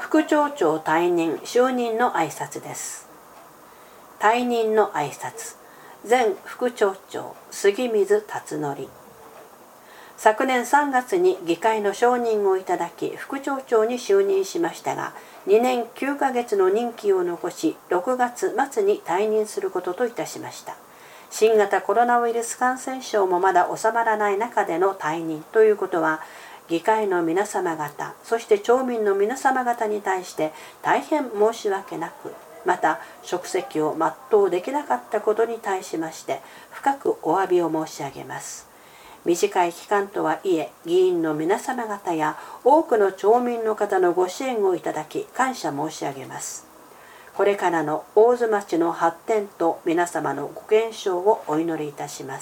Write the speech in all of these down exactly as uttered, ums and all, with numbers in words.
副町長退任就任の挨拶です。退任の挨拶、前副町長杉水辰則。昨年さんがつに議会の承認をいただき副町長に就任しましたが、にねんきゅうかげつの任期を残しろくがつまつに退任することといたしました。新型コロナウイルス感染症もまだ収まらない中での退任ということは、議会の皆様方、そして町民の皆様方に対して大変申し訳なく、また職責を全うできなかったことに対しまして深くお詫びを申し上げます。短い期間とはいえ、議員の皆様方や多くの町民の方のご支援をいただき感謝申し上げます。これからの大津町の発展と皆様のご健勝をお祈りいたします。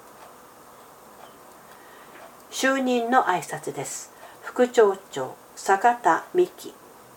就任の挨拶です。副町長坂田美希。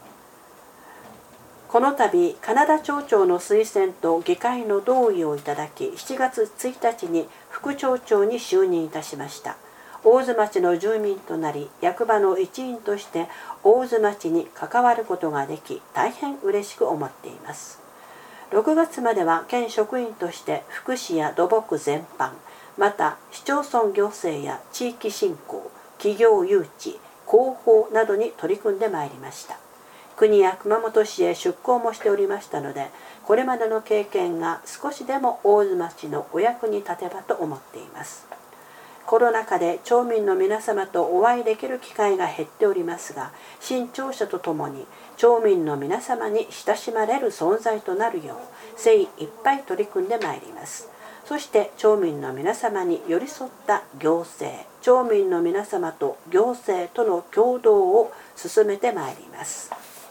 この度金田町長の推薦と議会の同意をいただき、しちがつついたちに副町長に就任いたしました。大津町の住民となり、役場の一員として大津町に関わることができ、大変嬉しく思っています。ろくがつまでは県職員として福祉や土木全般、また市町村行政や地域振興、企業誘致、広報などに取り組んでまいりました。国や熊本市へ出向もしておりましたので、これまでの経験が少しでも大津町のお役に立てばと思っています。コロナ禍で町民の皆様とお会いできる機会が減っておりますが、新庁舎とともに町民の皆様に親しまれる存在となるよう精一杯取り組んでまいります。そして町民の皆様に寄り添った行政、町民の皆様と行政との共同を進めてまいります。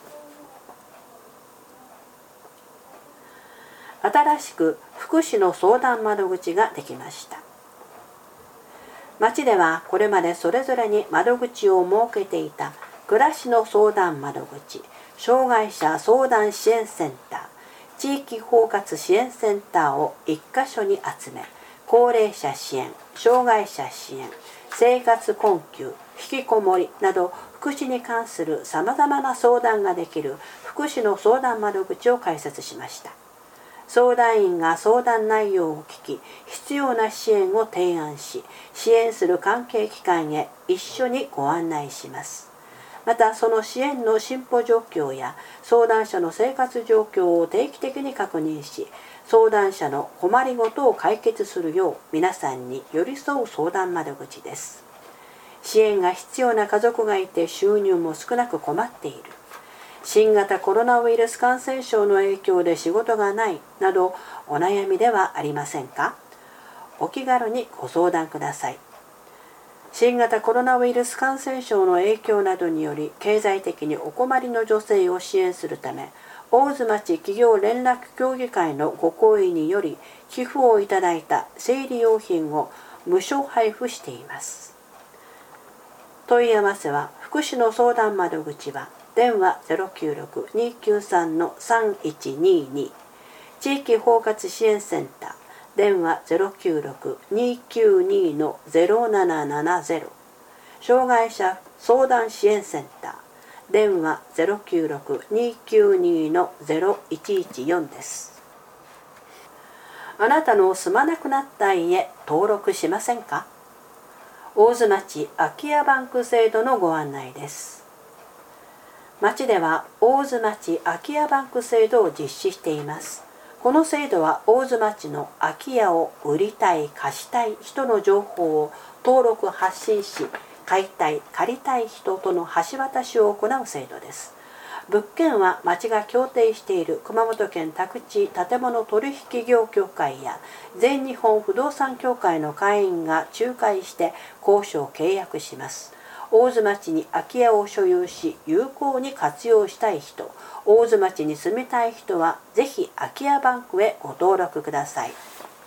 新しく福祉の相談窓口ができました。町ではこれまでそれぞれに窓口を設けていた暮らしの相談窓口、障害者相談支援センター、地域包括支援センターを一箇所に集め、高齢者支援、障害者支援、生活困窮、引きこもりなど福祉に関するさまざまな相談ができる福祉の相談窓口を開設しました。相談員が相談内容を聞き、必要な支援を提案し、支援する関係機関へ一緒にご案内します。また、その支援の進歩状況や相談者の生活状況を定期的に確認し、相談者の困りごとを解決するよう皆さんに寄り添う相談窓口です。支援が必要な家族がいて収入も少なく困っている。新型コロナウイルス感染症の影響で仕事がないなどお悩みではありませんか？お気軽にご相談ください。新型コロナウイルス感染症の影響などにより経済的にお困りの女性を支援するため、大津町企業連絡協議会のご好意により寄付をいただいた生理用品を無償配布しています。問い合わせは福祉の相談窓口は電話 ゼロきゅうろく にきゅうさん さんいちにに、地域包括支援センター電話 ゼロきゅうろく にきゅうに ゼロななななゼロ、障害者相談支援センター電話 ゼロきゅうろく にきゅうに ゼロいちいちよんです。あなたの住まなくなった家登録しませんか？大津町空き家バンク制度のご案内です。町では大津町空き家バンク制度を実施しています。この制度は大津町の空き家を売りたい貸したい人の情報を登録発信し、買いたい借りたい人との橋渡しを行う制度です。物件は町が協定している熊本県宅地建物取引業協会や全日本不動産協会の会員が仲介して交渉契約します。大津町に空き家を所有し有効に活用したい人、大津町に住みたい人はぜひ空き家バンクへご登録ください。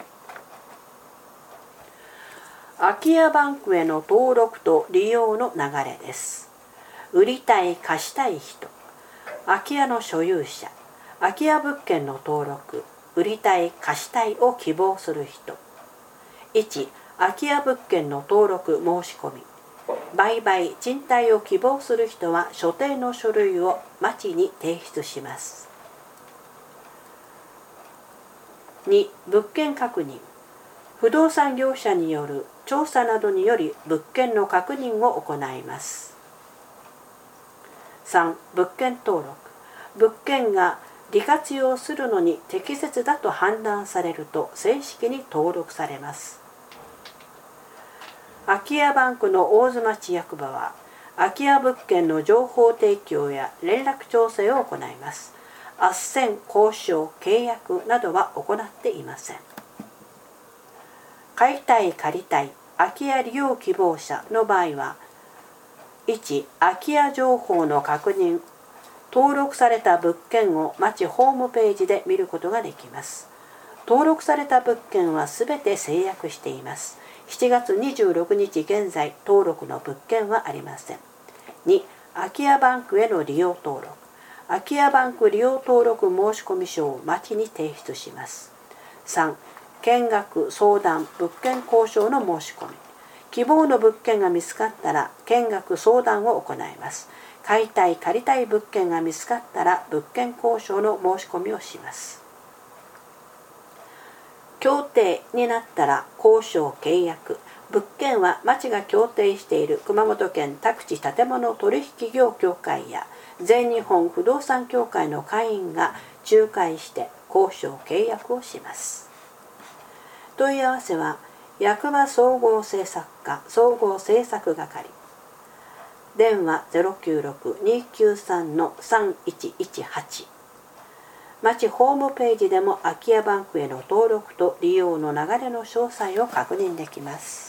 空き家バンクへの登録と利用の流れです。売りたい貸したい人、空き家の所有者、空き家物件の登録、売りたい貸したいを希望する人。いち、空き家物件の登録申し込み。 売買・賃貸を希望する人は所定の書類を町に提出します。に、物件確認。不動産業者による調査などにより物件の確認を行います。さん、物件登録。物件が利活用するのに適切だと判断されると正式に登録されます。空き家バンクの大津町役場は空き家物件の情報提供や連絡調整を行います。斡旋、交渉、契約などは行っていません。買いたい・借りたい空き家利用希望者の場合は、いち、空き家情報の確認。登録された物件を町ホームページで見ることができます。登録された物件はすべて制約しています。しちがつにじゅうろくにち現在、登録の物件はありません。に、空き家バンクへの利用登録。空き家バンク利用登録申込書を町に提出します。さん、見学・相談・物件交渉の申し込み。希望の物件が見つかったら見学・相談を行います。買いたい・借りたい物件が見つかったら物件交渉の申し込みをします。協定になったら交渉・契約。物件は町が協定している熊本県宅地建物取引業協会や全日本不動産協会の会員が仲介して交渉・契約をします。問い合わせは役場総合政策課総合政策係。電話 ゼロきゅうろく にきゅうさん さんいちいちはち。町ホームページでも空き家バンクへの登録と利用の流れの詳細を確認できます。